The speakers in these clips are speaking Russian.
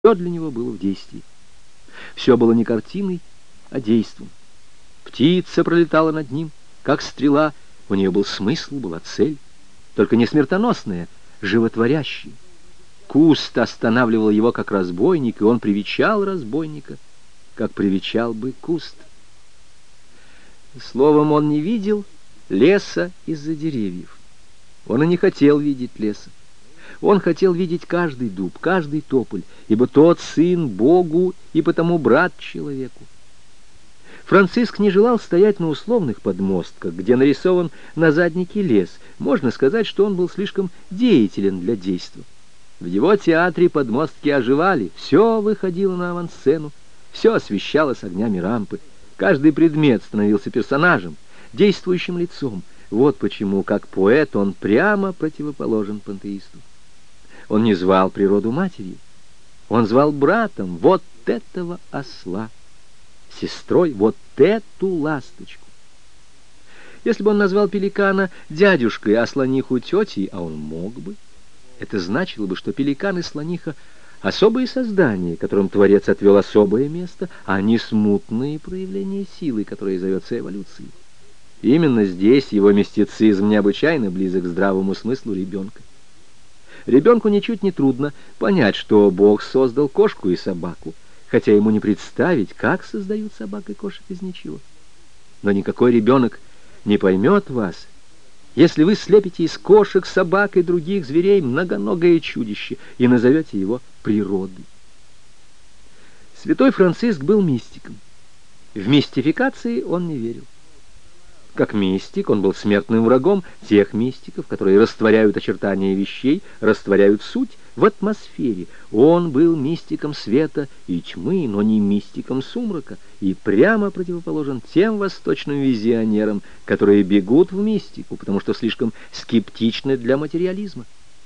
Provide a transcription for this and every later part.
Все для него было в действии. Все было не картиной, а действом. Птица пролетала над ним, как стрела. У нее был смысл, была цель, только не смертоносная, животворящая. Куст останавливал его, как разбойник, и он привечал разбойника, как привечал бы куст. Словом, он не видел леса из-за деревьев. Он и не хотел видеть леса. Он хотел видеть каждый дуб, каждый тополь, ибо тот сын Богу и потому брат человеку. Франциск не желал стоять на условных подмостках, где нарисован на заднике лес. Можно сказать, что он был слишком деятелен для действа. В его театре подмостки оживали, все выходило на авансцену, все освещалось огнями рампы. Каждый предмет становился персонажем, действующим лицом. Вот почему, как поэт, он прямо противоположен пантеисту. Он не звал природу матерью, он звал братом вот этого осла, сестрой вот эту ласточку. Если бы он назвал пеликана дядюшкой, а слониху тетей, а он мог бы, это значило бы, что пеликан и слониха — особые создания, которым Творец отвел особое место, а не смутные проявления силы, которая зовется эволюцией. Именно здесь его мистицизм необычайно близок к здравому смыслу ребенка. Ребенку ничуть не трудно понять, что Бог создал кошку и собаку, хотя ему не представить, как создают собак и кошек из ничего. Но никакой ребенок не поймет вас, если вы слепите из кошек, собак и других зверей многоногое чудище и назовете его природой. Святой Франциск был мистиком. В мистификации он не верил. Как мистик он был смертным врагом тех мистиков, которые растворяют очертания вещей, растворяют суть в атмосфере. Он был мистиком света и тьмы, но не мистиком сумрака, и прямо противоположен тем восточным визионерам, которые бегут в мистику, потому что слишком скептичны для материализма.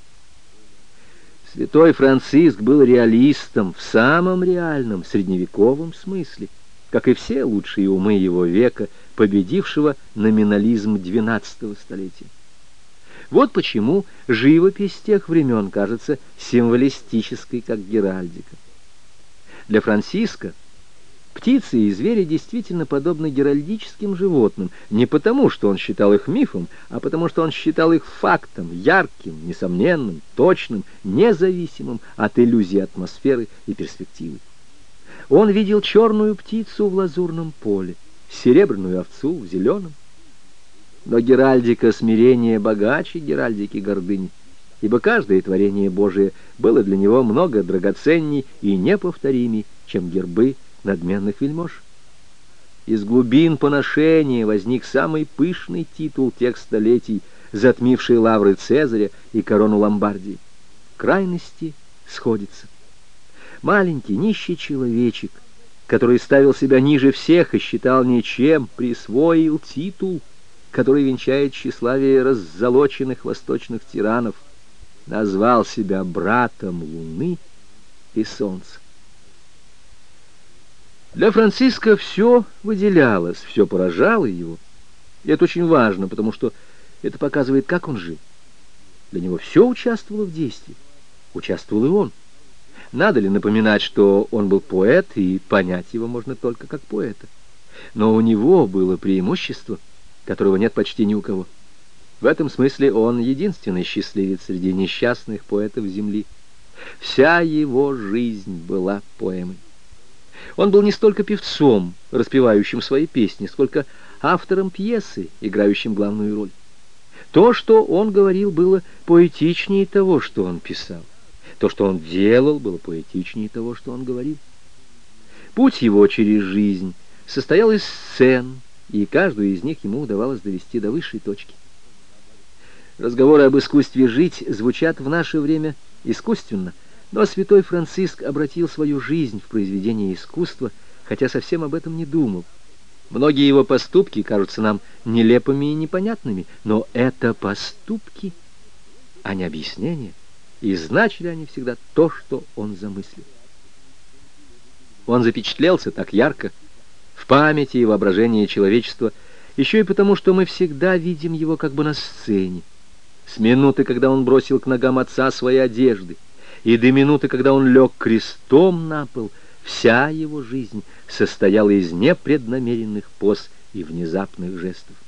Святой Франциск был реалистом в самом реальном средневековом смысле, как и все лучшие умы его века, победившего номинализм XII столетия. Вот почему живопись тех времен кажется символистической, как геральдика. Для Франциска птицы и звери действительно подобны геральдическим животным, не потому, что он считал их мифом, а потому, что он считал их фактом, ярким, несомненным, точным, независимым от иллюзии атмосферы и перспективы. Он видел черную птицу в лазурном поле, серебряную овцу в зеленом. Но геральдика смирения богаче геральдики гордыни, ибо каждое творение Божие было для него много драгоценней и неповторимей, чем гербы надменных вельмож. Из глубин поношения возник самый пышный титул тех столетий, затмивший лавры Цезаря и корону Ломбардии. Крайности сходятся. Маленький нищий человечек, который ставил себя ниже всех и считал ничем, присвоил титул, который венчает тщеславие раззолоченных восточных тиранов, назвал себя братом Луны и Солнца. Для Франциска все выделялось, все поражало его. И это очень важно, потому что это показывает, как он жил. Для него все участвовало в действии. Участвовал и он. Надо ли напоминать, что он был поэт, и понять его можно только как поэта? Но у него было преимущество, которого нет почти ни у кого. В этом смысле он единственный счастливец среди несчастных поэтов земли. Вся его жизнь была поэмой. Он был не столько певцом, распевающим свои песни, сколько автором пьесы, играющим главную роль. То, что он говорил, было поэтичнее того, что он писал. То, что он делал, было поэтичнее того, что он говорил. Путь его через жизнь состоял из сцен, и каждую из них ему удавалось довести до высшей точки. Разговоры об искусстве жить звучат в наше время искусственно, но святой Франциск обратил свою жизнь в произведение искусства, хотя совсем об этом не думал. Многие его поступки кажутся нам нелепыми и непонятными, но это поступки, а не объяснения. И значили они всегда то, что он замыслил. Он запечатлелся так ярко в памяти и воображении человечества, еще и потому, что мы всегда видим его как бы на сцене. С минуты, когда он бросил к ногам отца свои одежды, и до минуты, когда он лег крестом на пол, вся его жизнь состояла из непреднамеренных поз и внезапных жестов.